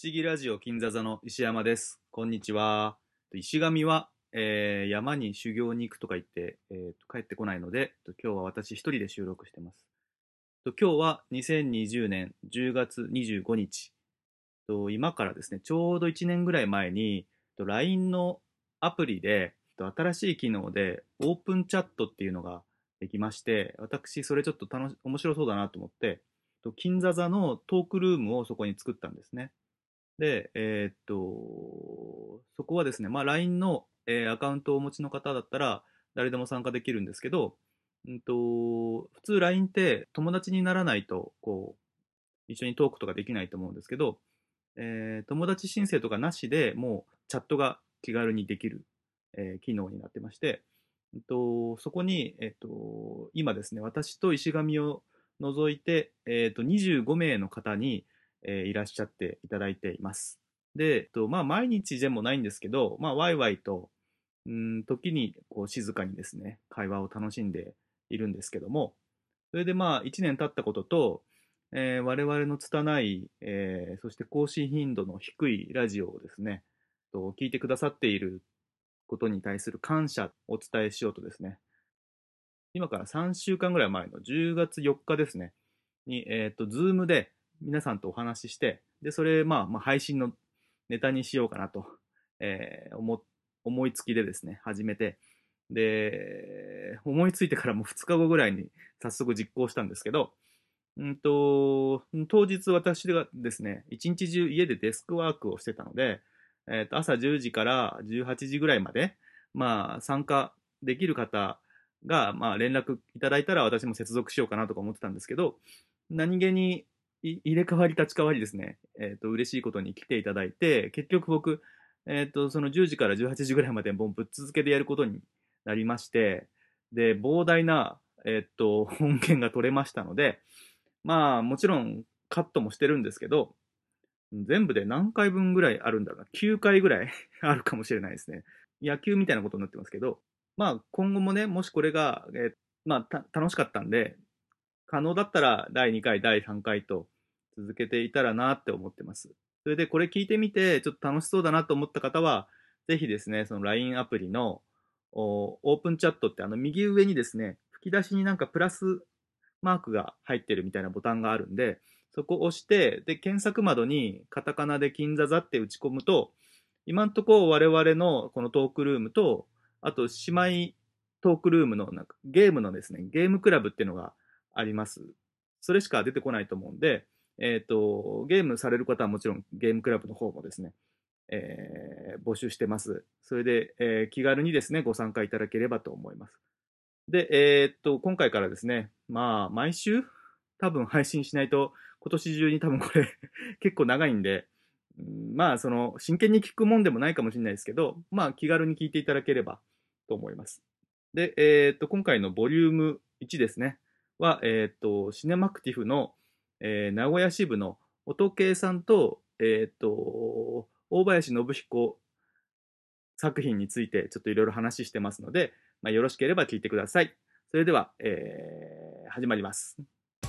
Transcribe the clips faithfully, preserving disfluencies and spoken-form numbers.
思議ラジオ金座座の石山です。こんにちは。石神は、えー山に修行に行くとか言って、えーと帰ってこないので、と今日は私一人で収録してます。と今日はにせんにじゅうねんじゅうがつにじゅうごにち、と今からですね、ちょうどいちねんぐらい前に、と ライン のアプリで、と新しい機能でオープンチャットっていうのができまして、私それちょっと楽し面白そうだなと思って、と金座座のトークルームをそこに作ったんですね。で、えーっと、そこはですね、まあ、ライン の、えーアカウントをお持ちの方だったら、誰でも参加できるんですけど、うんと、普通 ライン って友達にならないと、こう、一緒にトークとかできないと思うんですけど、えー友達申請とかなしでもうチャットが気軽にできる、えー機能になってまして、うんと、そこに、えっと、今ですね、私と石神を除いて、えっと、にじゅうごめいの方に、えーいらっしゃっていただいています。で、えっと、まあ、毎日でもないんですけど、まあ、ワイワイと、うん、時にこう静かにですね、会話を楽しんでいるんですけども、それでまあ、いちねん経ったことと、えー我々の拙い、えーそして更新頻度の低いラジオをですね、と聞いてくださっていることに対する感謝をお伝えしようとですね、今からさんしゅうかんぐらい前のじゅうがつよっかですね、に、えっと、ズームで皆さんとお話しして、で、それ、まあ、まあ、配信のネタにしようかなと、えー思、思いつきでですね、始めて、で、思いついてからもふつかごぐらいに早速実行したんですけど、うんと、当日私がですね、一日中家でデスクワークをしてたので、えっと、朝じゅうじからじゅうはちじぐらいまで、まあ、参加できる方が、まあ、連絡いただいたら私も接続しようかなとか思ってたんですけど、何気にい入れ替わり立ち替わりですね、えっと、嬉しいことに来ていただいて、結局僕、えっと、そのじゅうじからじゅうはちじぐらいまでもうぶっ続けでやることになりまして、で、膨大な、えっと、本件が取れましたので、まあ、もちろんカットもしてるんですけど、全部で何回分ぐらいあるんだろうな。きゅうかいぐらいあるかもしれないですね。野球みたいなことになってますけど、まあ、今後もね、もしこれが、えーまあ、楽しかったんで、可能だったらだいにかい、だいさんかいと続けていたらなって思ってます。それで、これ聞いてみて、ちょっと楽しそうだなと思った方は、ぜひですね、その ライン アプリのオープンチャットってあの右上にですね、吹き出しになんかプラスマークが入ってるみたいなボタンがあるんで、そこを押して、で、検索窓にカタカナで金座座って打ち込むと、今んところ我々のこのトークルームと、あと姉妹トークルームのなんかゲームのですね、ゲームクラブっていうのがあります。それしか出てこないと思うんで、えっと、ゲームされる方はもちろんゲームクラブの方もですね、えー募集してます。それで、えー気軽にですね、ご参加いただければと思います。で、えーっと、今回からですね、まあ、毎週多分配信しないと、今年中に多分これ結構長いんで、うんまあ、その、真剣に聞くもんでもないかもしれないですけど、まあ、気軽に聞いていただければと思います。で、えーっと、今回のボリュームいちですね、は、えーっと、シネマクティフの、えー名古屋支部の音圭さんと、えーっと、大林信彦作品についてちょっといろいろ話してますので、まあ、よろしければ聞いてください。それでは、えー始まります。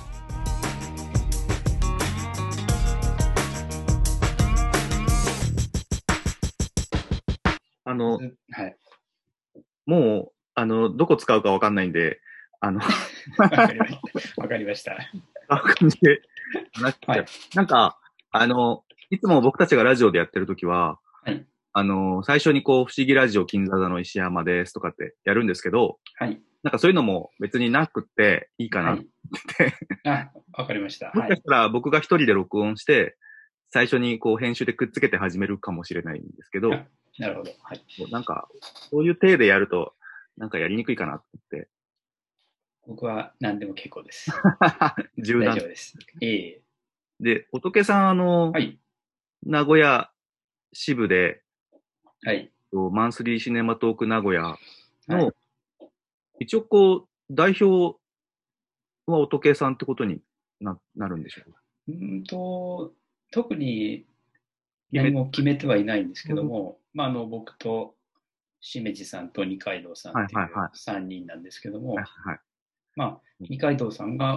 あの、 ずはい。 もう、あの、どこ使うかわかんないんで、あの、 わかりました。わかりました。 あの感じで話してはい。 なんか、あの、いつも僕たちがラジオでやってるときは、 はい。 あの、最初にこう、不思議ラジオ金座座の石山ですとかってやるんですけど、 はい。 なんかそういうのも別になくっていいかなってはい。あ、わかりました。 もしかしはい。 たら僕が一人で録音して、最初にこう編集でくっつけて始めるかもしれないんですけど、 あ、なるほど。はい。 もうなんか、そういう体でやると、なんかやりにくいかなと思って、 僕は何でも結構です。 柔軟。 大丈夫です。ええ。 で、仏さん、あの、 はい。 名古屋支部で、 はい。 とマンスリーシネマトーク名古屋の、 はい。 一応こう、代表は仏さんってことにな、なるんでしょうか。 うーんと、特に決め、 何も決めてはいないんですけどうんも、まあ、あの、僕としめじさんと二階堂さんっていうはいはいはい。 さんにんなんですけどはいも、 はい。 まあ、二階堂さんが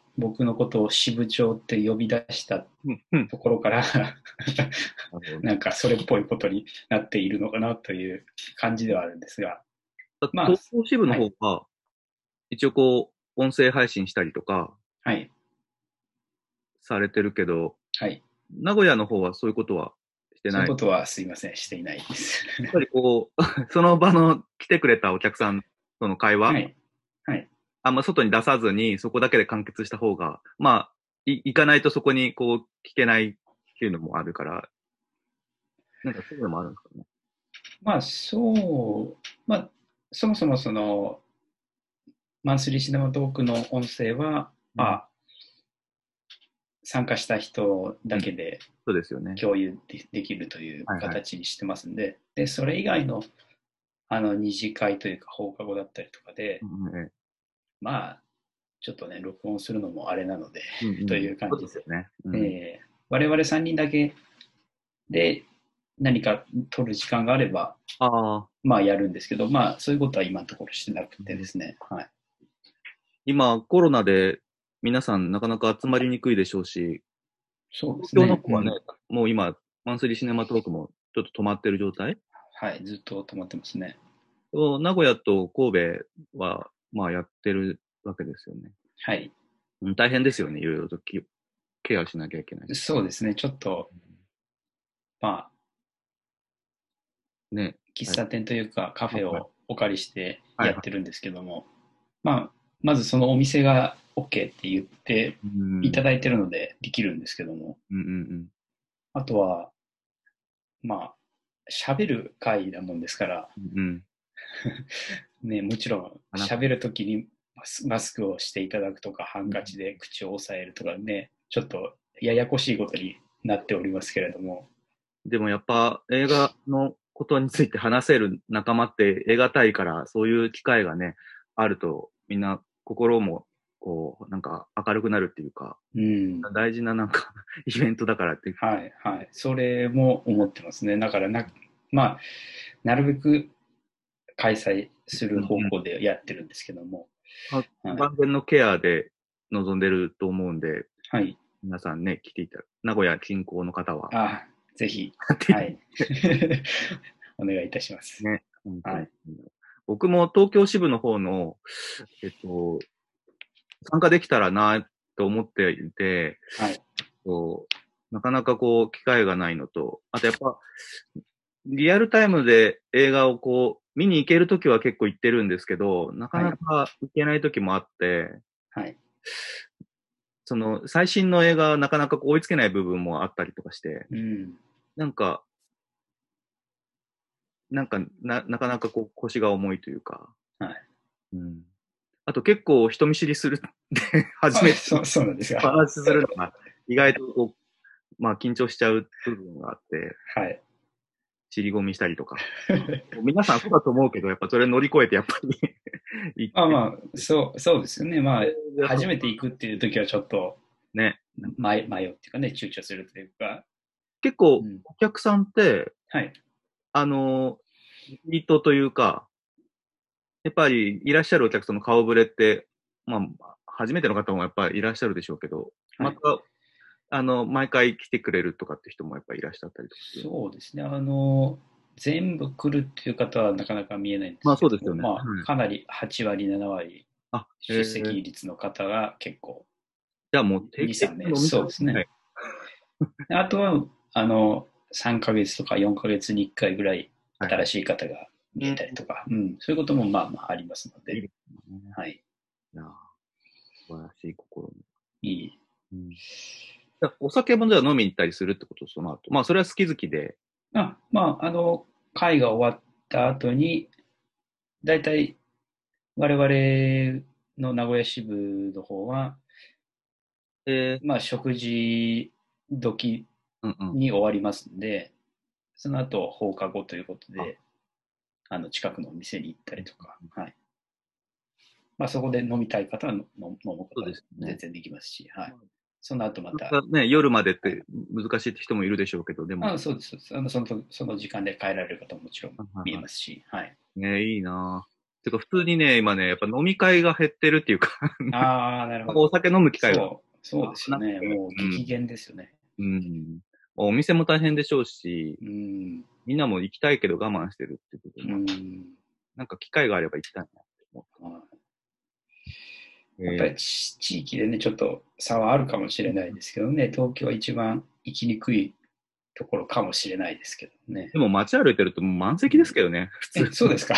僕のことを支部長って呼び出したうんうん。 ところからなるほどね。 なんかそれっぽいことになっているのかなという感じではあるんですが、 だまあ、 東京支部のはい、 方が、一応こう、音声配信したりとかはい、 されてるけど、 はい。 名古屋の方はそういうことはしてない。やっそういうことはすいません、していないです。 ぱりこう、その場の来てくれたお客さんとの会話、 はい、はい。 あんま外に出さずに、そこだけで完結した方が、まあ、い行かないとそこにこう、聞けないっていうのもあるから、なんかそういうのもあるんですかね。 まあ、そう、まあ、そもそもその、マンスリーシネマトークの音声は、 うん。 まあ、参加した人うん。 だけでそうですよね。 共有でできるというはいはい。 形にしてますんで、で、それ以外の、あの、二次会というか放課後だったりとかで、 うんうん、ええ、 まあ、ちょっとね、録音するのもあれなのでうんとうん。 いう感じで、 そうですよね。うん。 えー、我々さんにんだけで何か取る時間があれば、 ああ、 まあやるんですけど、まあそういうことは今のところしてなくてですね、はい。 今、コロナで皆さんなかなか集まりにくいでしょうし、東そうですね、 京の方はね、 うん。 もう今、マンスリーシネマトークもちょっと止まってる状態。 はい、ずっと止まってますね。 名古屋と神戸は、まあやってるわけですよね。 はい。 うん、大変ですよね。いろいろときケアしなきゃいけないし。 そうですね、ちょっと、まあ、 ね。はい。 喫茶店というかカフェはい。 をお借りしてはい。はい。 やってるんですけども、まあ、まずそのお店が OK って言ってうん。 いただいてるのでできるんですけども、 うんうんうん。 あとは、まあ、喋る会なもんですから、 うん。 ね、もちろんあ、なんか、 喋るときにマスマスクをしていただくとか、ハンカチで口を押さえるとかね、ちょっとややこしいことになっておりますけれども、 でもやっぱ映画のことについて話せる仲間って得難いから、そういう機会がね、あるとみんな心もこう、なんか明るくなるっていうか、 うん、 大事ななんかイベントだからって。 はい、はい、それも思ってますね。だからな、まあ、なるべく開催する方うんうん。 向でやってるんですけども、 まあ、 はい、 万全のケアで臨んでると思うんで、 はい、 皆さんね、来ていた、名古屋近郊の方は、 あ、ぜひ、 やっていただいはい、お願いいたします。 てね、本当に。 はい、 僕も東京支部の方の、えっと、参加できたらなと思っていて、 はい、 こうなかなかこう、機会がないのと、あとやっぱ、リアルタイムで映画をこう、見に行けるときは結構行ってるんですけど、なかはい、 なか行けないときもあって、 はい、 その、最新の映画はなかなかこう追いつけない部分もあったりとかして、 うん、 なんか、なんか、な、なかなかこう、腰が重いというか、 はい。 うん。あと結構人見知りするって初あ、 めてそう、そうなんですが。 お話しするのが意外とこう、まあ緊張しちゃう部分があって、 はい。 尻込みしたりとか。皆さんそうだと思うけど、やっぱそれ乗り越えてやっぱり行って、 まあまあ、そう、そうですよね。まあ、 でそう初めて行くっていう時はちょっとね、 迷、迷うっていうかね、躊躇するというか。 結構うん。 お客さんって、 はい。 あの、リピートというか、やっぱりいらっしゃるお客さんの顔ぶれって、まあ、初めての方もやっぱりいらっしゃるでしょうけど、また、 はい。 あの、毎回来てくれるとかって人もやっぱりいらっしゃったりとかする。 そうですね。あの、全部来るっていう方はなかなか見えないんでまあすけども、 そうですよね。はまあ、 い。 かなりはち割、なな割、 あ、え出ー、 席率の方が結構、 じゃあもう定に、 期的さん名。 にお店を、 そうですね。 はい。 あとは、あの、さんかげつとかよんかげつにいっかいぐらいはいはい。 新しい方が見えうん、 たりとか、うん、そういうこともまあまあありますので、 いいですね。 はい。 いやー、素晴らしい試み。 いい。 うん。じゃあお酒もじゃあ飲みに行ったりするってこと、その後。まあそれは好き好きで。 あ、まあ、あの、会が終わった後に、だいたい我々の名古屋支部の方は、 えまあ、食事時ー、うんうん。 に終わりますんで、その後放課後ということあ、 で、あの、近くのお店に行ったりとか、はい。まあ、そこで飲みたい方は飲飲むことそうはですね。 全然できますし、はい。 まあその後また、 なかなかね、夜までっはい。 て難しいって人もいるでしょうけど、でも、 あ、そうです、そうです。あの、そのと、その時間で帰られる方ももちろん見えはいはいはますし、はい。 い。ね、いいなてか普通にね、今ね、やっぱ飲み会が減ってるっていうかああ、なるほおど。 酒飲む機会がそう、そうですよね。 なくて、 もう激減ですよね。 うん。うん。お店も大変でしょうし、 うん、 みんなも行きたいけど我慢してるっていうことうもある、 ん。 なんか機会があれば行きたいなって思はい、 って。 やっぱりえち地域でね、ちょっと差はあるかもしれないですけどね、東京は一番行きにくいところかもしれないですけどね。 でも街歩いてるともう満席ですけどね、普通え、そうに。 ですか。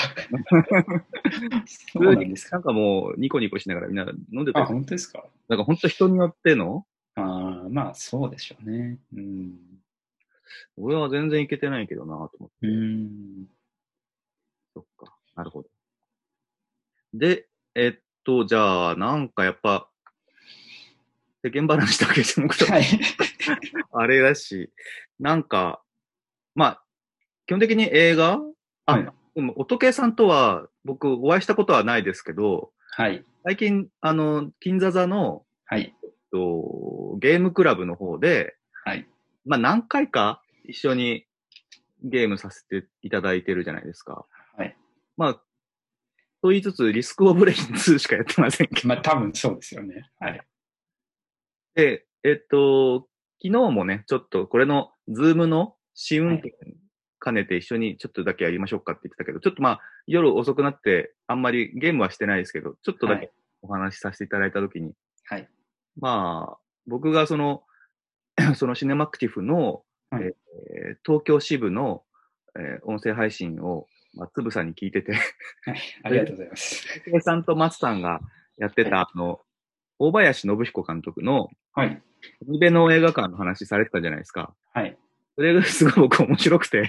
そう普通に、 なんですか。 なんかもうニコニコしながらみんな飲んでたあ、 り、 本当ですか。 なんか本当人によっての、 ああ、まあそうでしょうね。うん。 俺は全然行けてないけどなと思っうて。 ん。 そっか。なるほど。で、えっと、じゃあ、なんかやっぱ、世間話だけでもちょっとはい。 あれだし、なんか、まあ、基本的に映画、あ、 はい。 でも、音系さんとは僕お会いしたことはないですけど、 はい。 最近、あの、金座座の、 はい。 と、ゲームクラブの方で、 はい。 まあ何回か一緒にゲームさせていただいてるじゃないですか。 はい。 まあ、と言いつつ、リスクオブレインツーしかやってませんけど。 まあ多分そうですよね。はい。 で、えっと、昨日もね、ちょっとこれのズームの試運転はい。 兼ねて一緒にちょっとだけやりましょうかって言ってたけど、ちょっとまあ、夜遅くなってあんまりゲームはしてないですけど、ちょっとだけはい。 お話しさせていただいたときに、 はい。 まあ、僕がその、そのシネマクティフの、えーはい。 東京支部の、えー音声配信を、まあ、つぶさに聞いてて、 はい。あそれで、 りがとうございます。 平さんと松さんがやってた、 はい。 あの、大林信彦監督の、 はい。 海辺の映画館の話されてたじゃないですか。 はい。 それがすごい僕面白くて。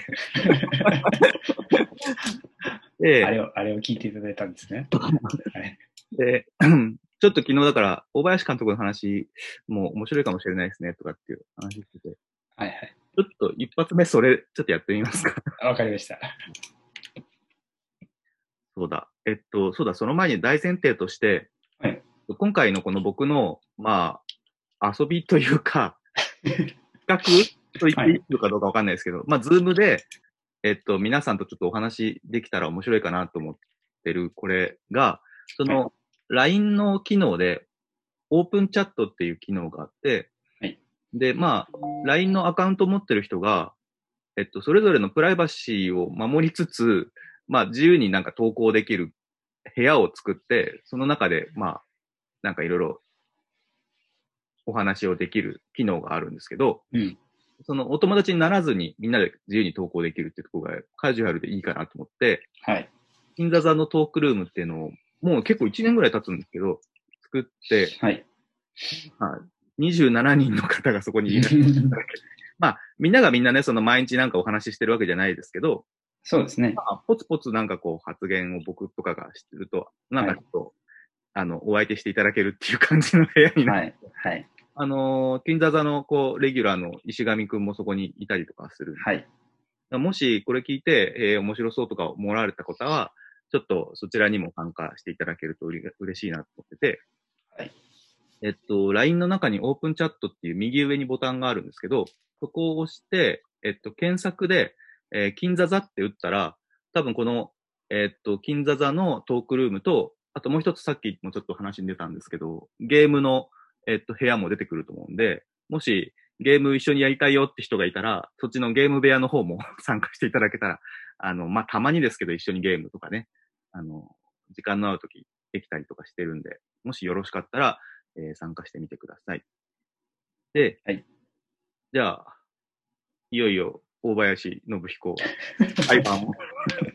で、 あれを、あれを聞いていただいたんですね。はい。 で、ちょっと昨日だから、大林監督の話も面白いかもしれないですね、とかっていう話してて、 はい。はい。 ちょっと一発目それ、ちょっとやってみますか。 わかりました。 そうだ。えっと、そうだ、その前に大前提として、 はい。 今回のこの僕の、まあ、遊びというか、企画と言っはい。 ていいのかどうかわかんないですけど、まあ、ズームで、えっと、皆さんとちょっとお話できたら面白いかなと思ってる、これが、そはい。 の、ライン の機能で、オープンチャットっていう機能があって、 はい。 で、まあ、ライン のアカウントを持ってる人が、えっと、それぞれのプライバシーを守りつつ、まあ、自由になんか投稿できる部屋を作って、その中で、まあ、なんかいろいろお話をできる機能があるんですけど、 うん。 そのお友達にならずにみんなで自由に投稿できるっていうところがカジュアルでいいかなと思って、 はい。 金座座のトークルームっていうのを、もう結構いちねんぐらい経つんですけど、作って、 はい。 はい、にじゅうななにんの方がそこにいらっしゃる。まあ、みんながみんなね、その毎日なんかお話ししてるわけじゃないですけど、 そうですね。 まあ、ポツポツなんかこう発言を僕とかがしてると、なんはい。 かちょっと、あの、お相手していただけるっていう感じの部屋になって、 はい。はい。 あのー金座座のこう、レギュラーの石上くんもそこにいたりとかするんで、 はい。 もしこれ聞いて、えー、面白そうとか思われた方は、ちょっとそちらにも参加していただけるとうれ嬉しいなと思ってて、 はい。 えっと、ライン の中にオープンチャットっていう右上にボタンがあるんですけど、そこを押して、えっと、検索で、えー、金座座って打ったら、多分この、えっと、金座座のトークルームと、あともう一つさっきもちょっと話に出たんですけど、ゲームの、えっと、部屋も出てくると思うんで、もしゲーム一緒にやりたいよって人がいたら、そっちのゲーム部屋の方も参加していただけたら、あの、まあ、たまにですけど一緒にゲームとかね、あの、時間の合う時できたりとかしてるんで、もしよろしかったら、えー参加してみてください。で、 はい。 じゃあ、いよいよ大林信彦裁判を。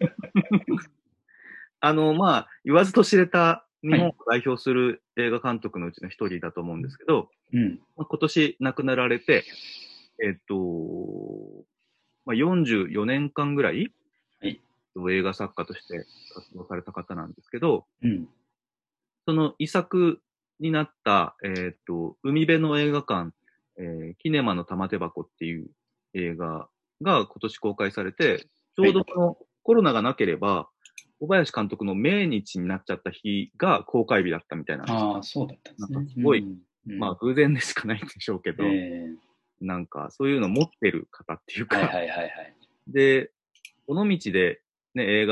あの、まあ、言わずと知れた日本をはい。 代表する映画監督のうちの一人だと思うんですけど、 うん。 まあ今年亡くなられて、えっと、まあ、よんじゅうよねんかんぐらいはい。 映画作家として活動された方なんですけど、 うん。 その遺作になった、えっと、海辺の映画館、えーキネマの玉手箱っていう映画が今年公開されて、ちょうはい。 どこのコロナがなければ、小林監督の命日になっちゃった日が公開日だったみたいなんです。 ああ、そうだったんでなんすね。うかすごい、 ん。うん。 まあ偶然でしかないんでしょうけえど、 え、 なんかそういうの持ってる方っていうか、 はいはいはいはい。 で、この道でね、映画を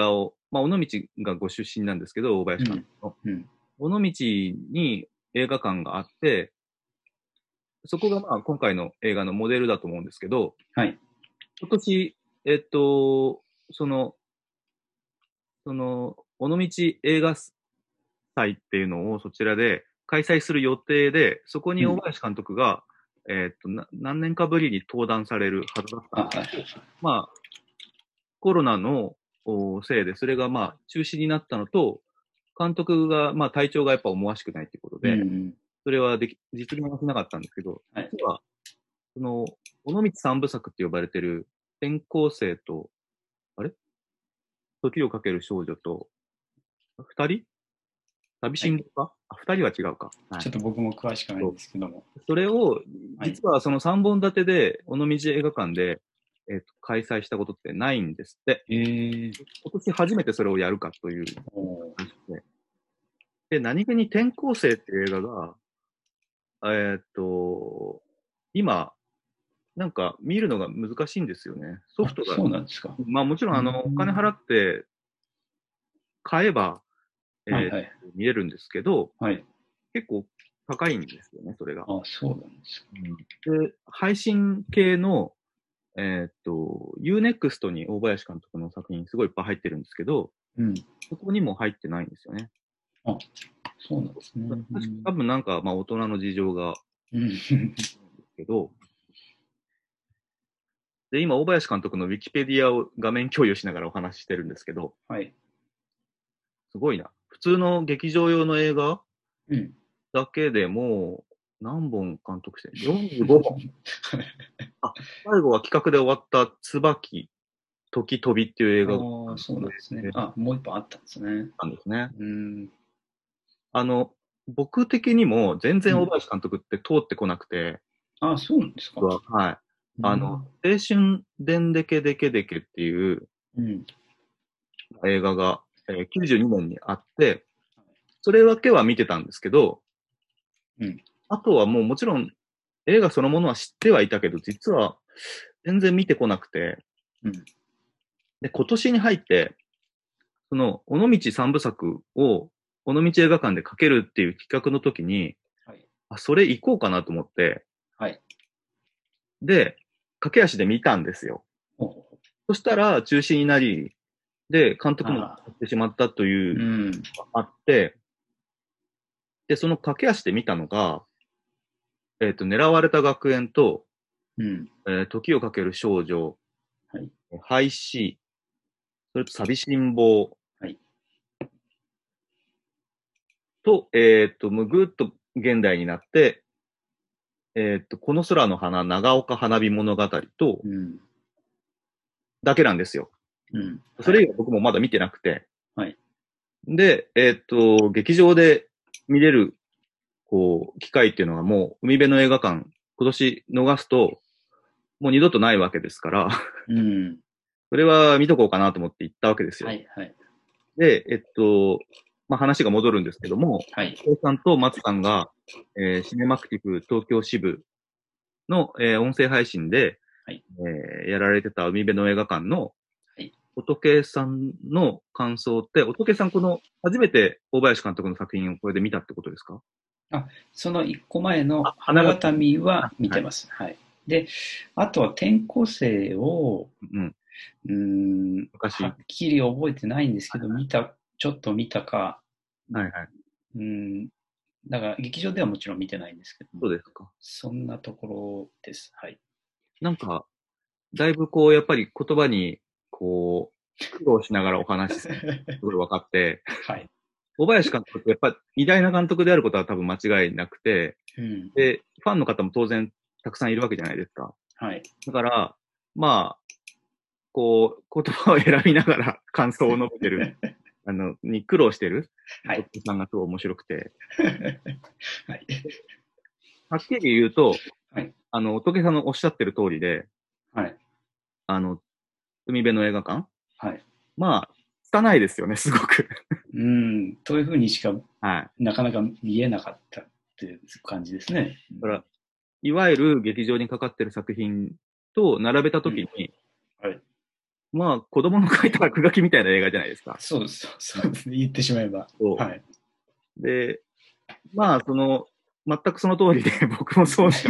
まあ、尾道がご出身なんですけど、大林監督の。 うん。 尾道に映画館があって、そこがまあ今回の映画のモデルだと思うんですけど、 はい。 今年、えっと、その、その、尾道映画祭っていうのをそちらで開催する予定で、そこに大うん。 林監督が、えっと、な何年かぶりに登壇されるはずだったあ、 んですはい。 けど、まあ、コロナのおせいで、それがまあ中止になったのと、監督がまあ体調がやっぱ思わしくないということうん。うで、 ん。 それはでき実現はしなかったんですけど、 はい。 実は、その、尾道三部作って呼ばれてる、転校生と、あれ時をかける少女と、二人寂はい。 しんぼかあ、二人は違うか。はい。 ちょっと僕も詳しくないんですけども。 それを、 はい。 実はその三本立てで、尾道映画館で、えっと、開催したことってないんですって。 えー、 今年初めてそれをやるかというおー、 話で。で、何気に転校生っていう映画が、えっと、今、なんか見るのが難しいんですよね。ソフあ、 トが、 そうなんですか。 まあもちろんうあの、お金ん。 払って買えば、えーはいはい。 見れるんですけど、 はい。 結構高いんですよね、それが。 あ、そうなんですか。 うん、で、配信系の、えーっと、ユーネクスト に大林監督の作品すごいいっぱい入ってるんですけど、 うん。 そこにも入ってないんですよね。 あ、そうなんですね。う確かん。 多分なんか、まあ大人の事情があうん。 るんですけど、で、今、大林監督のウィキペディアを画面共有しながらお話ししてるんですけど、 はい。 すごいな。普通の劇場用の映画うん。 だけでもう何本監督してる ?よんじゅうご 本。あ、最後は企画で終わった椿、時飛びっていう映画がああ、そうなんですね。あ、もう一本あったんですね。 あったんですね。 うん。 あの、僕的にも全然大うん。 林監督って通ってこなくて、 あ、そうなんですか。 は、はい。あの、 うん。 青春でんでけでけでけっていううん。 映画が、えーきゅうじゅうにねんにあって、それだけは見てたんですけど、 うん。 あとはもうもちろん映画そのものは知ってはいたけど、実は全然見てこなくて、 うん。 で、今年に入って、その、尾道三部作を尾道映画館でかけるっていう企画の時に、 はい。 あ、それ行こうかなと思って、 はい。 で、駆け足で見たんですよ。 ほうほうほう。 そしたら中止になり、で、監督もやああ。 ってしまったといううん。 のがあって、で、その駆け足で見たのが、えっと、狙われた学園と、 うん。 えー時をかける少女、 はい。 廃止、それと寂しん坊はい。 と、えっと、もうぐっと現代になって、えっと、この空の花、長岡花火物語と、 うん。 だけなんですよ。 うん。はい。 それ以外僕もまだ見てなくて。 はい。 で、えっと、劇場で見れる、こう、機会っていうのがもう、海辺の映画館、今年逃すと、もう二度とないわけですから、 うん。 それは見とこうかなと思って行ったわけですよ。 はい。はい。 で、えっと、まあ、話が戻るんですけども、 はい。 大さんと松さんが、えーシネマクティブ東京支部の、えー音声配信で、 はい。 えーやられてた海辺の映画館のはい。 仏さんの感想って、仏さんこの初めて大林監督の作品をこれで見たってことですか？ あ、その一個前のあ、花花形。 形見ははいはい。 見てます。はい。で、あとは転校生を、 うん。 うーん、は昔。 っきり覚えてないんですけど、見た、ちょっと見たか、 はいはい。 うーん、だから劇場ではもちろん見てないんですけども、 そうですか。 そんなところです。はい。 なんか、だいぶこう、やっぱり言葉に、こう、苦労しながらお話しする。すごい分かって、 はい。 小林監督ってやっぱ偉大な監督であることは多分間違いなくて、 うん。 で、ファンの方も当然たくさんいるわけじゃないですか。 はい。 だから、まあ、こう、言葉を選びながら感想を述べてる、あの、に苦労してる、 はい。 おさんがすごい面白くて、 はい。 はっきり言うと、 はい。 あの、仏さんのおっしゃってる通りで、 はい。 あの、海辺の映画館はい。 まあ、汚いですよね、すごく。 うん。というふうにしかはい。 なかなか見えなかったっていう感じですね。 だから、いわゆる劇場にかかってる作品と並べたうん。 ときに、 はい。 まあ、子供の描いた落書きみたいな映画じゃないですか。 そうです。そうですね。言ってしまえば。 そうはい。 で、まあ、その、全くその通りで、僕もそうしか、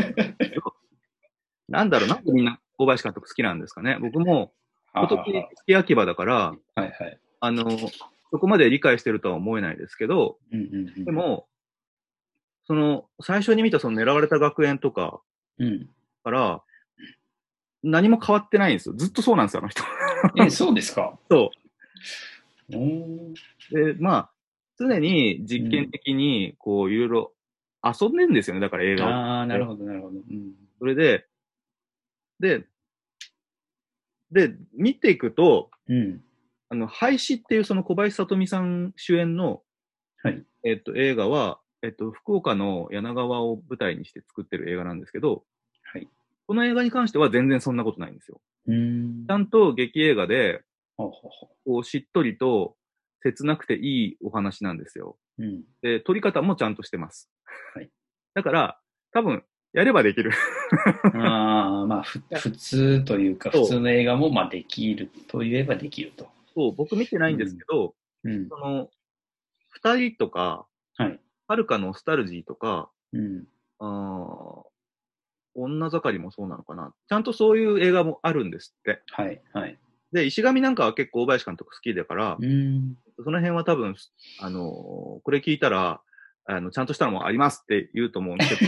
なんだろう、なんでみんな大林監督好きなんですかね。僕も、 は今年はは。 月秋葉だから、 はいはい。 あの、そこまで理解してるとは思えないですけど、 うんうんでも、その、最初に見たその狙われた学園とかうん。うん。 から、何も変わってないんですよ。ずっとそうなんですよ、あの人。 え、そうですか。 そおー。 う。で、まあ、常に実験うん。 的に、こう、いろいろ遊んでるんですよね、だから映画を。 ああ、なるでほど、なるほど。うん。 それで、で、で、見ていくと、 うん。 あの、廃止っていうその小林聡美さん主演の、 はい。 えっと、映画は、えっと、福岡の柳川を舞台にして作ってる映画なんですけど、 はい。 この映画に関しては全然そんなことないんですよ。 うーん。 ちゃんと劇映画で、 ほうほうほこう、しっとりと切なくていいお話なんですよ。 う。うん。 で、撮り方もちゃんとしてます。 はい。 だから、多分、やればできる。 ああ、まあ、ふ、普通というか、普そう、 通の映画も、まあ、できると言えばできると。 そう、僕見てないんですうん。 けど、 うん。 その、二人とか、 はい。 はるかのノスタルジーとか、 うん。 あー女盛りもそうなのかな。ちゃんとそういう映画もあるんですって。 はい。はい。 で、石神なんかは結構大林監督好きだから、 うーん。 その辺は多分、あのーこれ聞いたら、あの、ちゃんとしたのもありますって言うと思うんですけど、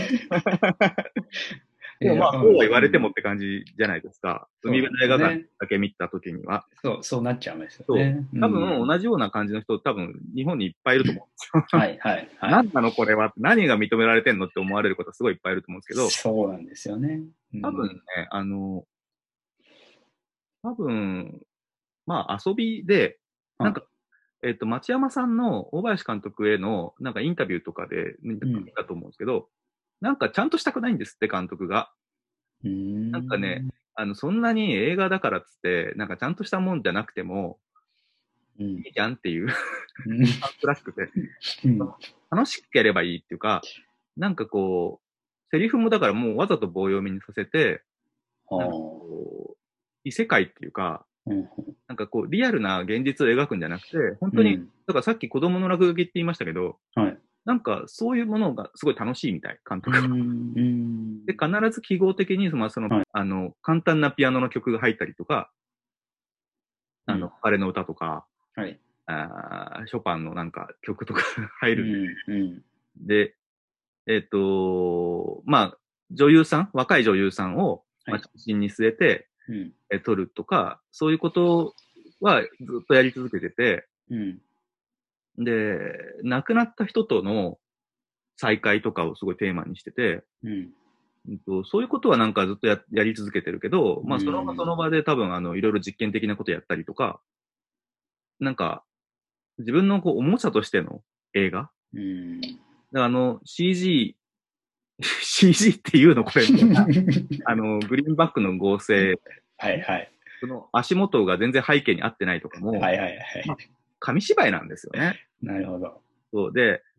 いや、 でもまあ、 うん、 そうは言われてもうん。 って感じじゃないですか。海辺そうなんでの映画館すよね。 だけ見たときには。 そう、そうなっちゃいますよそう。 ね。う多分、 ん。 同じような感じの人、多分、日本にいっぱいいると思うんですよ。 はい、はい、はい。 何なのこれは何が認められてんのって思われることはすごいいっぱいいると思うんですけど、 そうなんですよね。う多分ね、 ん。 あの、多分、まあ、遊びで、なんか、 はい。 えっと、町山さんの大林監督への、なんかインタビューとかで見たうん。 見たと思うんですけど、なんかちゃんとしたくないんですって、監督が。 うーなんかね、 ん。 あの、そんなに映画だからっつって、なんかちゃんとしたもんじゃなくても、 うん。 いいじゃんっていううん。 感覚らしくて、 うん。 楽しければいいっていうか、なんかこう、セリフもだからもうわざと棒読みにさせて、 あなんかあ。 こう、異世界っていうか、 うん。 なんかこう、リアルな現実を描くんじゃなくて、本当に、 うん。 だからさっき子供の落書きって言いましたけど、 はい。 なんかそういうものがすごい楽しいみたい、監う督は。 ん。うで、 ん。 必ず記号的に、まあ、その、 はい。 あの、簡単なピアノの曲が入ったりとか、あの、 うん。 彼の歌とか、 はい。 あーショパンのなんか曲とか入るんで。 うん。うん。 で、えっと、まあ、女優さん、若い女優さんを、まあ、 はい。 中心に据えて、 うん。 え、撮るとか、そういうことはずっとやり続けてて、 うん。 で、亡くなった人との再会とかをすごいテーマにしてて、 うん。 うんと、そういうことはなんかずっとや、やり続けてるけど、 うまあその場そのん。 場で多分あの、いろいろ実験的なことやったりとか、なんか自分のこう、おもちゃとしての映画うん。 だからあの、シージー、シージー っていうのこれ、あの、グリーンバックの合成、 はいはい。 その足元が全然背景に合ってないとかも、 はいはいはまあ、 い。 紙芝居なんですよね。 なるほど。 そうで、 うん。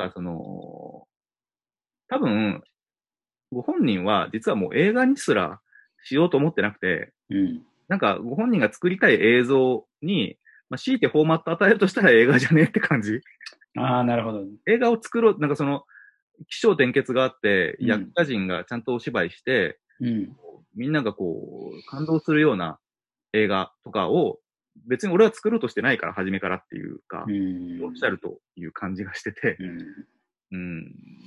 なんかその、多分、ご本人は実はもう映画にすらしようと思ってなくて、 うん。 なんかご本人が作りたい映像に、まあ、強いてフォーマット与えるとしたら映画じゃねえって感じ。 ああ、なるほど。 映画を作ろう、なんかその、起承転結があって、役うん。 者陣がちゃんとお芝居して、 うん。 みんながこう、感動するような映画とかを、別に俺は作ろうとしてないから、初めからっていううか、おっしゃん。 るという感じがしてて、 うん。 うん。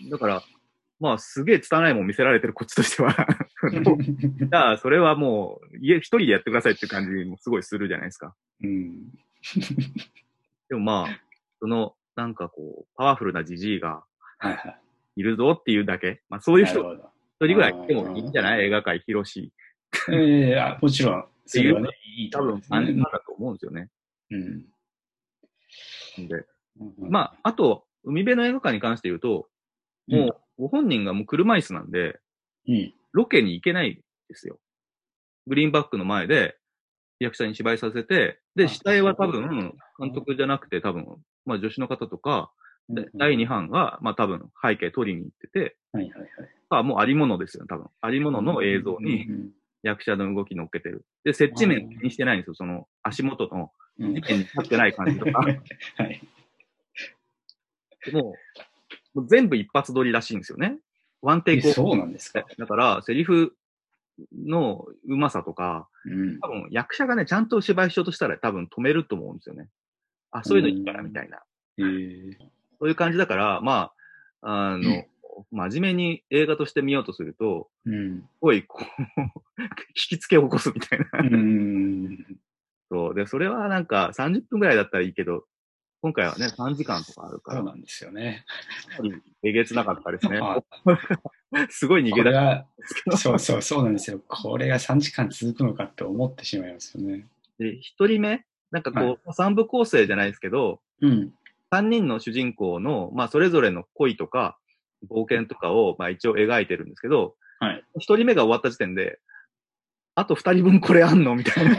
だから、まあ、すげえ拙いもん見せられてるこっちとしてはどうじゃあ、それはもう、家一人でやってくださいって感じもすごいするじゃないですか。 うん。 でもまあ、その、なんかこう、パワフルなジジイがはいはい。 いるぞっていうだけ。まあ、そういう人、 なるほど。 一人ぐらいいてもいいんじゃない映あ画界広しあ、ええ、あ、もちろん、 っていう、 それはね、いいと多ころですね。 分感じなんだと思うんですよね。 うん。 んで、 うん。うん。 まあ、あと、海辺の映画館に関して言うと、 うん。 もう、ご本人がもう車椅子なんで、 うん。 ロケに行けないですよ。グリーンバックの前で役者に芝居させて、で、 あ、 下絵は多そういうこと分、 だ。 監督じゃなくて多分、まあ助手の方とか、 うん。うん。 だいに班が、まあ多分背景撮りに行ってて、 はいはいはい。 あ、もうありものですよね、多分。ありもうん。 のの映像うん。 にうん。 役者の動き乗っけてる。で、接地面気にしてないんですよ。その足元の地面に立ってない感じとか。 はい。 もう、もう全部一発撮りらしいんですよね。ワンテイク。 そうなんですか。 だから、セリフのうまさとか、 うん、 多分役者がね、ちゃんと芝居しようとしたら多分止めると思うんですよね。あ、そういうのいいから、みたいな。 えー、 そういう感じだから、まあ、あの、真面目に映画として見ようとすると、 うん、 すごい、こう、引きつけを起こすみたいな。 うん、 そう。で、それはなんかさんじゅっぷんぐらいだったらいいけど、今回はね、さんじかんとかあるから。 そうなんですよね。 かなりえげつなかったですね。 あすごい逃げ出しこれは、そうそうそうなんですよ。これがさんじかん続くのかって思ってしまいますよね。 で、一人目、なんかはい。 こう、三部構成じゃないですけど、 うん。 三人の主人公の、まあ、それぞれの恋とか、冒険とかを、まあ、一応描いてるんですけど、 はい。 一人目が終わった時点で、あと二人分これあんのみたいな。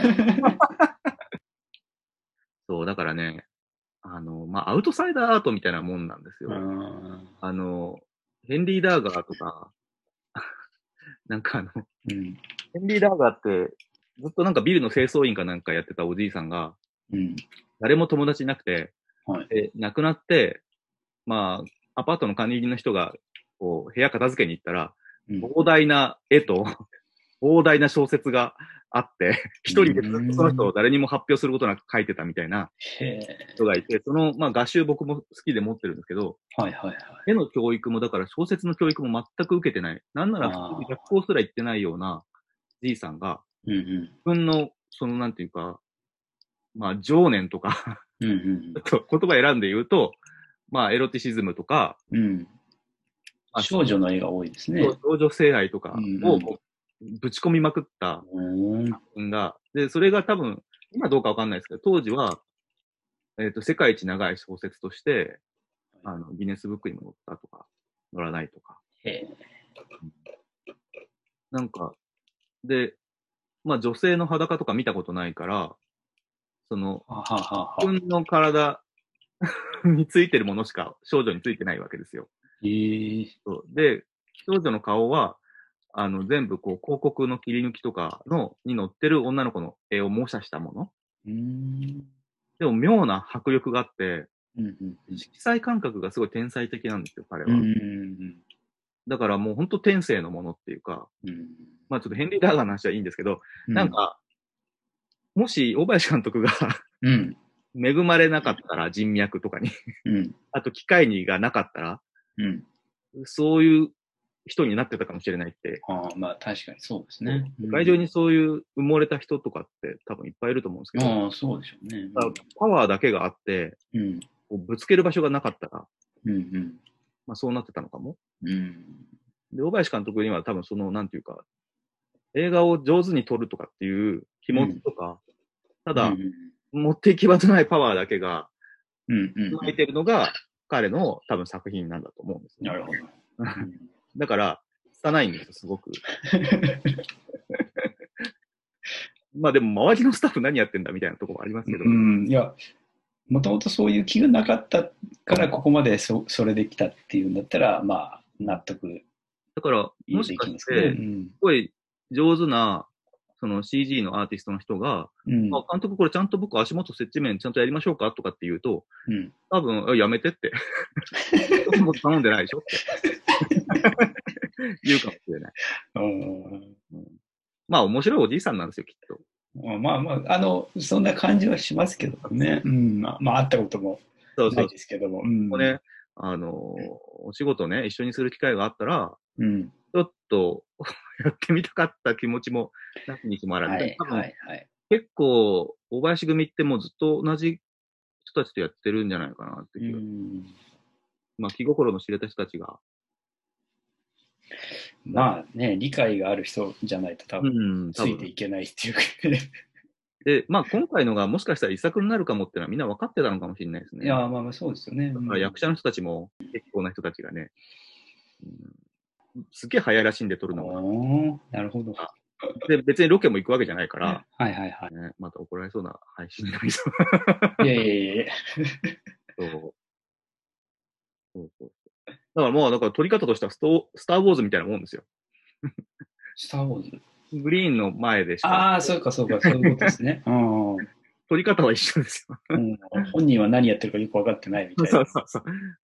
そう、だからね、あの、まあ、アウトサイダーアートみたいなもんなんですよ。あの、ヘンリー・ダーガーとか、なんかあの、 うん、 ヘンリー・ダーガーって、ずっとなんかビルの清掃員かなんかやってたおじいさんが、 うん、 誰も友達いなくて、 はい。 で、亡くなって、まあ、アパートの管理人の人が、こう、部屋片付けに行ったら、 うん、 膨大な絵と、膨大な小説があって、一人でずっとその人を誰にも発表することなく書いてたみたいな人がいて、その、まあ、画集僕も好きで持ってるんですけど、 はいはいはい。 絵の教育も、だから小説の教育も全く受けてない。なんなら普通に学校すら行ってないようなじいさんが、 うんうん、 自分の、その、なんていうか、まあ、情念とかうんうんちょっと言葉選んで言うと、まあ、エロティシズムとか、 うん、 まあ、 少女の絵が多いですね。 少女性愛とかをうんもうぶち込みまくったうん。 作品が、で、それが多分、今どうかわかんないですけど、当時は、えっと、世界一長い小説として、あの、ギネスブックにも載ったとか、載らないとか。 へえ。 なんか、で、まあ女性の裸とか見たことないから、その、 はははは。 自分の体についてるものしか少女についてないわけですよ。 ええ。 そうで、少女の顔は、あの、全部こう、広告の切り抜きとかの、に載ってる女の子の絵を模写したもの。 うん。 でも妙な迫力があって、 うんうん色彩感覚がすごい天才的なんですよ、彼うん。うは。 んだからもう本当天性のものっていうか、 うん。 まあちょっとヘンリー・ダーガーの話はいいんですけど、 うん。 なんか、もし大林監督がうん。 恵まれなかったら人脈とかに、 うん。 あと機会にがなかったら、 うん。 そういう人になってたかもしれないって。 ああ、まあ確かにそうですね。 世界中にそういう埋もれた人とかって多分いっぱいいると思うんですけど、 ああ、そうでしょうね。 パワーだけがあって、 うん。 こうぶつける場所がなかったら、 うんうんまあそうなってたのかも。 うん。 で、大林監督には多分その、なんていうか、映画を上手に撮るとかっていう気持ちとか、ただ、持っていき場のないパワーだけが、 うんうん。 生いてるのが彼の多分作品なんだと思うんですね。 なるほど。 だから、拙いんですよ、すごく。まあでも、周りのスタッフ何やってんだみたいなところもありますけど。 うん、いや、もともとそういう気がなかったからここまでそそれできたっていうんだったら、まあ、納得だから、もしでかしきますけどね。 て、すごい上手な、その シージー のアーティストの人が、 うん、 あ、監督これちゃんと僕足元接地面ちゃんとやりましょうかとかって言うと、 うん、 多分、やめてって。僕頼んでないでしょって言うかもしれない。うん、まあ、面白いおじいさんなんですよ、きっと。 まあまあ、あの、そんな感じはしますけどね。うん、まあ、まあ、会ったこともないですけども。 そうそう。うん、ね、あの、お仕事ね、一緒にする機会があったら、 うん、 ちょっとやってみたかった気持ちもなきにしもあらず、 はい、 多分、 はい、はい。 結構、大林組ってもうずっと同じ人たちとやってるんじゃないかなって気が。まあ、気心の知れた人たちが。 まあね、理解がある人じゃないと多分、ついていけないっていうか、ね。 で、まあ今回のがもしかしたら遺作になるかもっていうのはみんな分かってたのかもしれないですね。 いや、まあまあそうですよね。 だから役者の人たちも結構な人たちがね、うん、すげえ早いらしいんで撮るのが。 なるほど。 で、別にロケも行くわけじゃないから、 はいはいはい。 ね、また怒られそうな配信になりそう。 いやいやいやそう。そうそう。だからもう、だから撮り方としてはストスター・ウォーズみたいなもんですよ。 スター・ウォーズグリーンの前でしか。 ああ、そうかそうか、そういうことですね。うん。う撮り方は一緒ですよ。 ん、本人は何やってるかよく分かってないみたいな。 そうそうそう。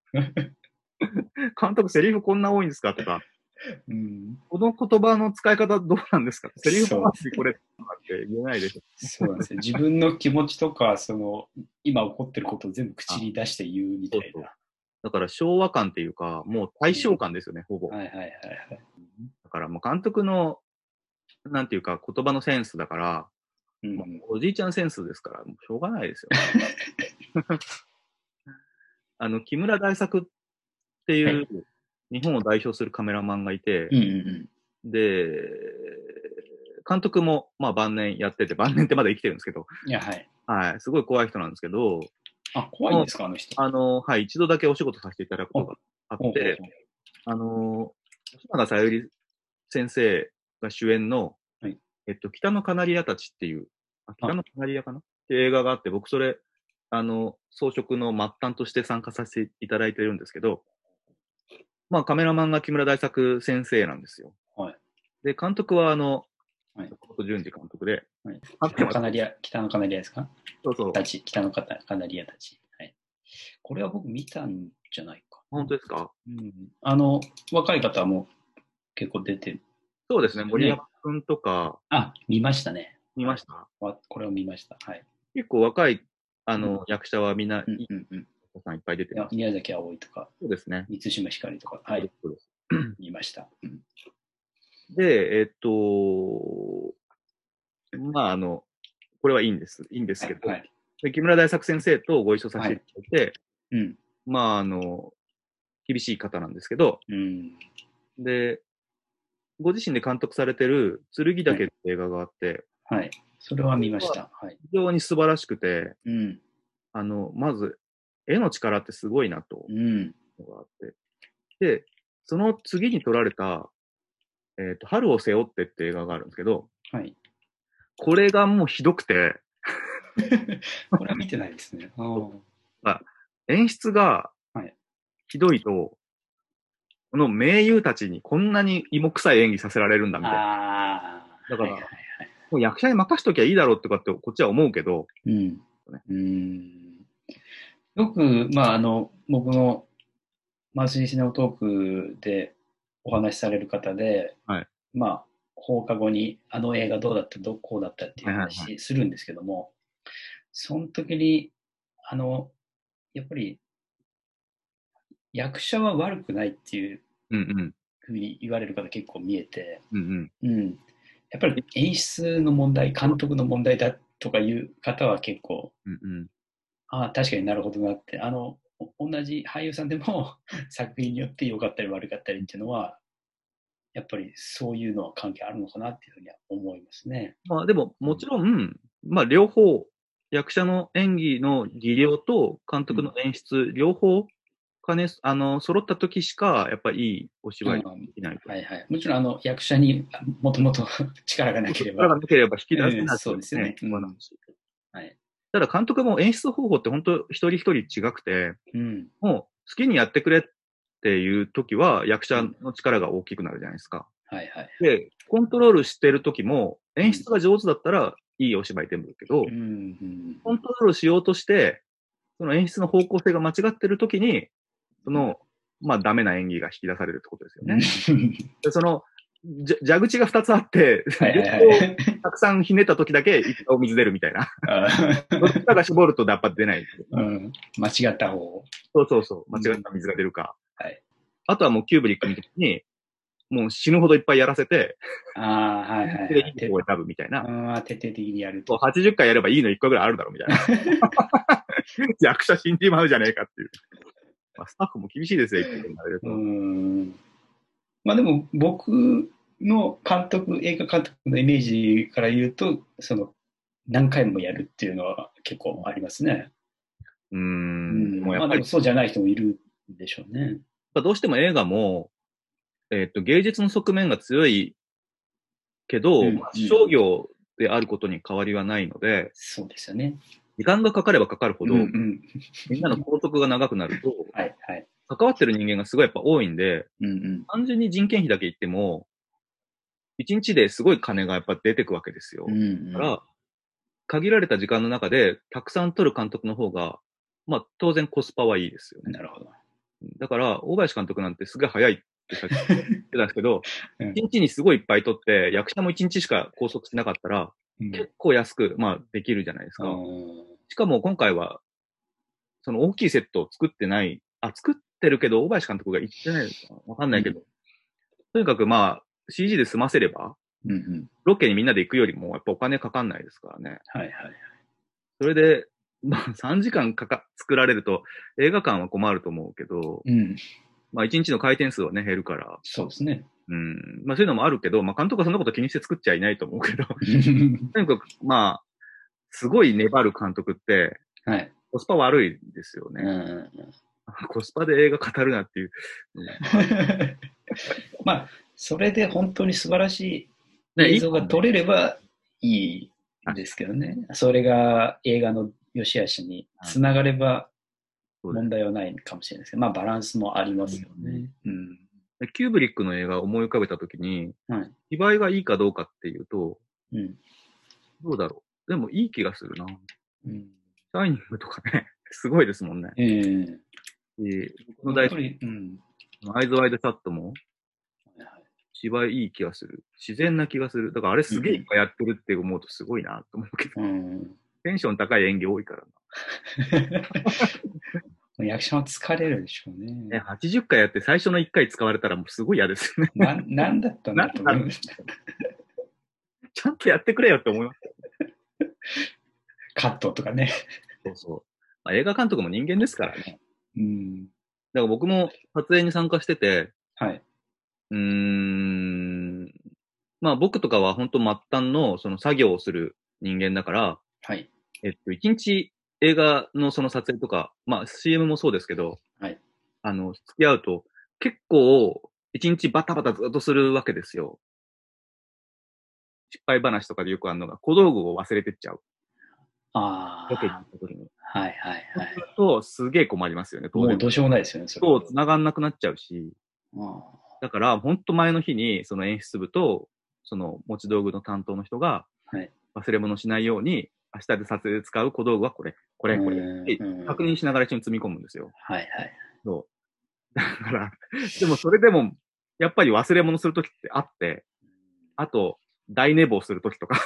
監督セリフこんな多いんですかとか、 うん、 この言葉の使い方どうなんですかセリフそうですね。 回しこれとかって言えないでしょ。 そうなんですね。自分の気持ちとか、その、今起こってることを全部口あ、 に出して言うみたそうそう。 いな。 だから昭和感っていうか、もう大正感ですよね、ほぼ。 はいはいはいはい。 だからもう監督の、なんていうか言葉のセンスだから、もうん、 うおじいちゃんセンスですから、もうしょうがないですよね。あの、木村大作ってはい。 いう日本を代表するカメラマンがいて、 うんうんで、監督もまあ晩年やってて、晩年ってまだ生きてるんですけど、 うん。いや、はい。 はい、すごい怖い人なんですけど、 あ、怖いんですか、あの人。 あの、はい、一度だけお仕事させていただくこあ、 とがあっほうほうほて、あの、吉永小百合先生が主演の、 う。はい。 えっと、北のカナリアたちっていう、あ、北あ、 のカナリアかなっていう映画があって、僕それ、あの、装飾の末端として参加させていただいてるんですけど、まあカメラマンが木村大作先生なんですよ。 はい。 で、監督はあの、 はい。 坂本淳二監督で、 はい。 合って北のます。 カナリア、北のカナリアですか？ そうそう。 たち、北のカカナリアたち。はい。これは僕見たんじゃないかな。 本当ですか？ うん。あの、若い方も結構出てるんでそうですね。森山すよね。 くんとかあ、見ましたね。はい。 見ました。 わこれを見ました。はい。 結構若い、あうん。 の、役者はみんなうんいいうんうん。 お子さんいっぱい出てます。 いや宮崎あおいとか、 そうですね。 満島ひかりとか、はい。 そうです。そうです。 見ました。うん。 で、えっと、まあ、あの、これはいいんです。いいんですはい。 けど、 はい。 で木村大作先生とご一緒させていはい。 ただいて、 うん。 まあ、あの、厳しい方なんですけど、 うん。 で、ご自身で監督されてる剣はい。 岳って映画があって、 はい。それは見ました。はい。 非常に素晴らしくて、 うん。 あの、まず、絵の力ってすごいなと、 うん。 のがあって。で、その次に撮られた、えっと、春を背負ってって映画があるんですけど、 はい。 これがもうひどくて、 これは見てないですね。あー、 まあ演出がはい。 ひどいと、この名優たちにこんなに芋臭い演技させられるんだみたいな。 ああ、 だから、 はいはいはい。 もう役者に任しときゃいいだろうってかってこっちは思うけど、 うん。 ね、 うん。よく、まあ、あの、僕のマウスリシネオトークでお話しされる方で、 はい。 まあ、放課後にあの映画どうだった、どうこうだったっていうはいはいはい。 話するんですけども、その時に、あの、やっぱり役者は悪くないっていううんうん。 ふうに言われる方結構見えて、 うんうん。 うん。やっぱり演出の問題、監督の問題だとかいう方は結構、 うんうん。 ああ、確かになるほどなって、あの、お同じ俳優さんでも作品によって良かったり悪かったりっていうのは、やっぱりそういうのは関係あるのかなっていうふうには思いますね。 まあでも、もちうん。 ろん、まあ両方、役者の演技の技量と監督のうん。 演出、両方兼ね、あの、揃った時しか、やっぱりいいお芝居でああ、 きないと。 はいはい。もちろんあの役者にもともと力がなければ、 力がなければ引き出せうん、 なそうですよね。 くね、 うん。 しょうがないし。 はい。 ただ監督も演出方法って本当一人一人違くて、 うん。 もう好きにやってくれっていう時は役者うん。 の力が大きくなるじゃないですか。 はいはいはい。 で、コントロールしてる時もうん。 演出が上手だったらいいお芝居出るけど、 うん。うん。うん。 コントロールしようとして、その演出の方向性が間違ってる時に、その、まあダメな演技が引き出されるってことですようん。 ね。でその、じ蛇口がふたつあって、 はいはいは両方い。 たくさんひねった時だけ一回お水出るみたいな。 あどっちかが絞るとやっぱ出ない。 うん。間違った方。 そうそうそう。間うん。 違った水が出るか。 はい。 あとはもうキューブリックみたいに、もう死ぬほどいっぱいやらせて、 ああ、はいはいはい。て、 でいい方を選ぶみたいな。 ああ、徹底的にやると。 はちじゅっかいやればいいのいっこぐらいあるだろうみたいな。役者死んじまうじゃねえかっていう。まあ、スタッフも厳しいですよ、一個になれるうと。 ん。まあでも僕の監督、映画監督のイメージから言うと、その何回もやるっていうのは結構ありますね。 うーん。でうん。 もやっぱり、 まあでもそうじゃない人もいるんでしょうね。 どうしても映画も、えっと、芸術の側面が強いけど、まあ、 うんうん。 商業であることに変わりはないので、 そうですよね。 時間がかかればかかるほうんうど、 ん。 みんなの拘束が長くなると、 はいはい。 関わってる人間がすごいやっぱ多いんで、 うんうん。 単純に人件費だけ言っても、 一日ですごい金がやっぱ出てくわけですよ。 うんうん、 だから、限られた時間の中でたくさん撮る監督の方が、まあ当然コスパはいいですよね。 なるほど。 だから、大林監督なんてすごい早いってさっき言ってたんですけど、 うん、 一日にすごいいっぱい撮って、役者も一日しか拘束しなかったら、 うん、 結構安く、まあできるじゃないですか。 うん、 しかも今回は、その大きいセットを作ってない、あ、作ってるけど、大林監督が言ってないのかわかんないけど、うん、とにかくまあ、シージー で済ませれば、 うんうん、 ロケにみんなで行くよりも、やっぱお金かかんないですからね。 はいはいはい。 それで、まあさんじかんかか、作られると、映画館は困ると思うけど、 うん、 まあいちにちの回転数はね、減るから。 そうですね。 うん。まあそういうのもあるけど、まあ監督はそんなこと気にして作っちゃいないと思うけど、とにかく、まあ、すごい粘る監督って、 はい。 コスパ悪いですよね。 うんうん、 コスパで映画語るなっていう。 まあ、それで本当に素晴らしい映像が撮れればいいんですけどね。ね、それが映画の良し悪しにつながれば問題はないかもしれないですけど、まあバランスもありますよね。うん、 キューブリックの映画を思い浮かべたときに、 はい、 芝居がいいかどうかっていうと、 うん、 どうだろう。でもいい気がするな。 うん、 シャイニングとかね、すごいですもんね。 えー、 え僕の大好き、うん、アイズワイドシャットも、芝居いい気がする。自然な気がする。だからあれすげえいっぱいやってるって思うとすごいなと思うけど、うん、テンション高い演技多いからな。役者も疲れるでしょうね。 ね、はちじゅっかいやって最初のいっかい使われたらもうすごい嫌ですよね。 な、なんだったんだと思います。 ちゃんとやってくれよって思います。 カットとかね。 そうそう。まあ、映画監督も人間ですからね。 うん。 だから僕も撮影に参加してて、 はい。 うーん。まあ僕とかは本当末端のその作業をする人間だから、 はい。 えっと、一日映画のその撮影とか、まあ シーエム もそうですけど、 はい。 あの、付き合うと結構一日バタバタずっとするわけですよ。失敗話とかでよくあるのが小道具を忘れてっちゃう。 ああ。 ロケに行った時に。 はいはいはい。 そうするとすげえ困りますよね。 もうどうしようもないですよね、 それ。そう、繋がんなくなっちゃうし。 あだから、ほんと前の日に、その演出部と、その持ち道具の担当の人が、忘れ物しないように、明日で撮影で使う小道具はこれ、これ、これ。確認しながら一緒に積み込むんですよ。 はいはい。 そう。だから、でもそれでも、やっぱり忘れ物するときってあって、あと、大寝坊するときとか。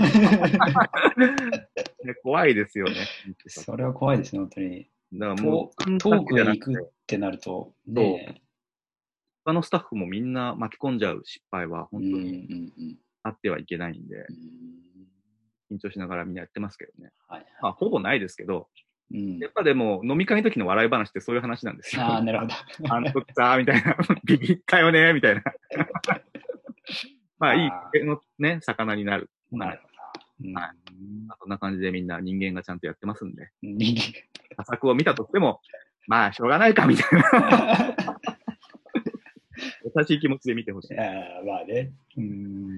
怖いですよね。 それは怖いですね、本当に。 だからもう、遠くへ行くってなると、ね。 他のスタッフもみんな巻き込んじゃう失敗は本当にあってはいけないんで、緊張しながらみんなやってますけどね。はいはい、まあ、ほぼないですけど、うん、やっぱでも飲み会の時の笑い話ってそういう話なんですよ。 ああ、なるほど。 あの時さ、みたいな。ビビったよね、みたいな。まあ、いいのね、魚になる。 なるほど。はい。そんな感じでみんな人間がちゃんとやってますんで。人間。佳作を見たとしても、まあ、しょうがないか、みたいな。優しい気持ちで見てほしい。 ああ、まあね。うん。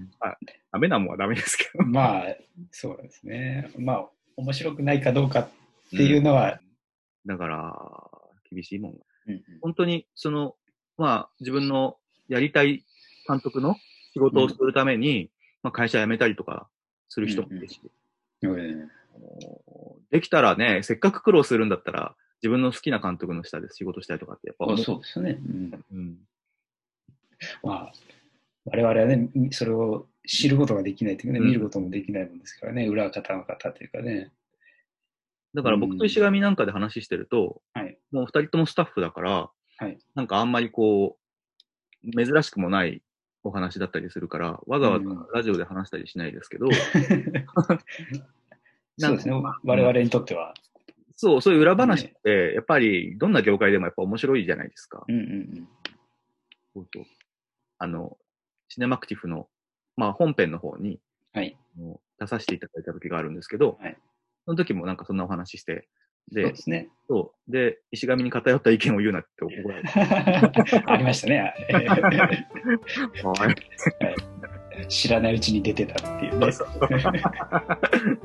まあ、ダメなもんはダメですけど。 まあ、そうですね。まあ、面白くないかどうかっていうのは。 うん、だから、厳しいもんが。 うんうん、 本当に、その、まあ、自分のやりたい監督の仕事をするために、うん、まあ、会社辞めたりとかする人もいるし、うんうん、できたらね、せっかく苦労するんだったら、自分の好きな監督の下で仕事したいとかってやっぱ思う。 そうですね。うんうん、まあ、我々はね、それを知ることができないというかね、うん、見ることもできないもんですからね、裏方の方というかね。 だから僕と石上なんかで話してると、うん、もう二人ともスタッフだから、はい、なんかあんまりこう、珍しくもないお話だったりするから、わざわざラジオで話したりしないですけど、うん、 そうですね、我々にとっては。 そう、そういう裏話って、やっぱりどんな業界でもやっぱ面白いじゃないですか。 うんうんうん、 そうそう。あの、シネマクティフの、まあ本編の方に、はい、出させていただいた時があるんですけど、はい、その時もなんかそんなお話して、で、 そうですね。 そう。で、石上に偏った意見を言うなって怒られた。ありましたね。はい、知らないうちに出てたっていうね。